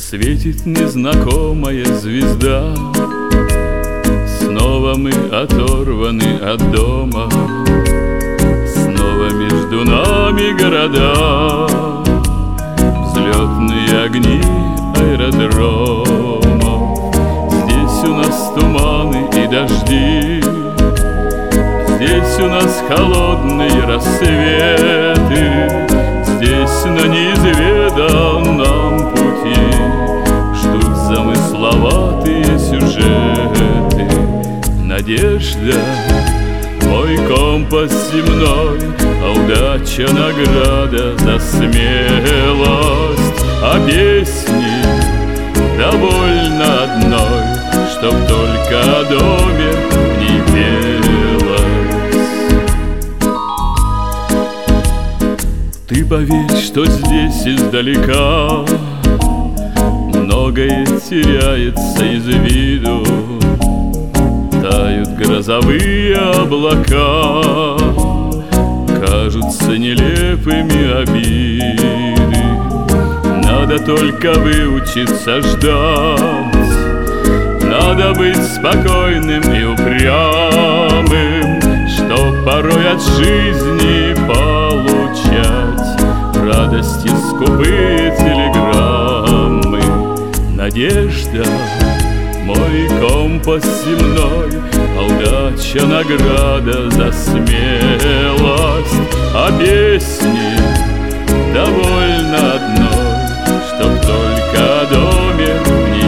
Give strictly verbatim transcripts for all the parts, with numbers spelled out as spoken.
Светит незнакомая звезда. Снова мы оторваны от дома, снова между нами города, взлетные огни аэродромов. Здесь у нас туманы и дожди, здесь у нас холодные рассветы, здесь на неизведанном пути ждут замысловатые сюжеты. Надежда — мой компас земной, а удача — награда за смелость. А песни довольно одной, чтоб только о доме не пелось. Ты поверь, что здесь издалека многое теряется из виду. Тают грозовые облака, кажутся нелепыми обиды. Надо только выучиться ждать, надо быть спокойным и упрямым, чтоб порой от жизни получать радости скупые телеграммы. Надежда — мой компас земной, а удача — награда за смелость. А песни довольно одной, чтоб только о доме не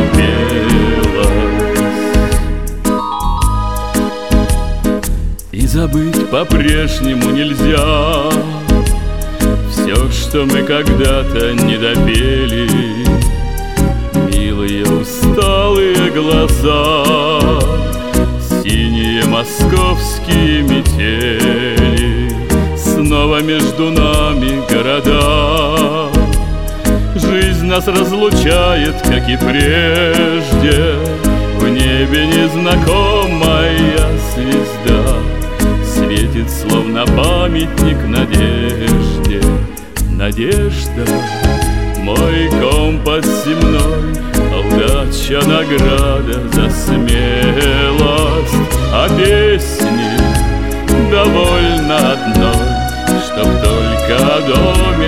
пелось. И забыть по-прежнему нельзя все, что мы когда-то не допели. Милые усталые глаза, синие московские метели, снова между нами города. Жизнь нас разлучает, как и прежде. В небе незнакомая звезда светит, словно памятник надежде. Надежда — мой компас земной, а удача — награда за смелость. А песни довольно одной, чтоб только о доме